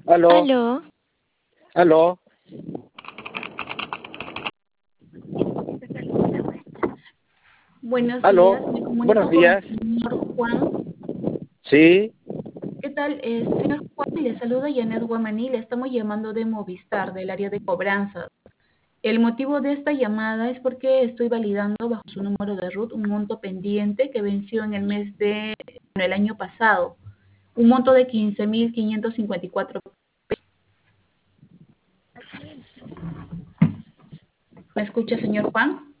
Aló, Aló, aló. Buenos Aló, días, me buenos comunico con el días. señor Juan. Sí, ¿Qué tal? Señor Juan, le saluda Janet Guamaní, le estamos llamando de Movistar, del área de cobranza. El motivo de esta llamada es porque estoy validando bajo su número de RUT un monto pendiente que venció en el mes de, bueno, el año pasado, un monto de 15.554. ¿Me escucha, señor Juan?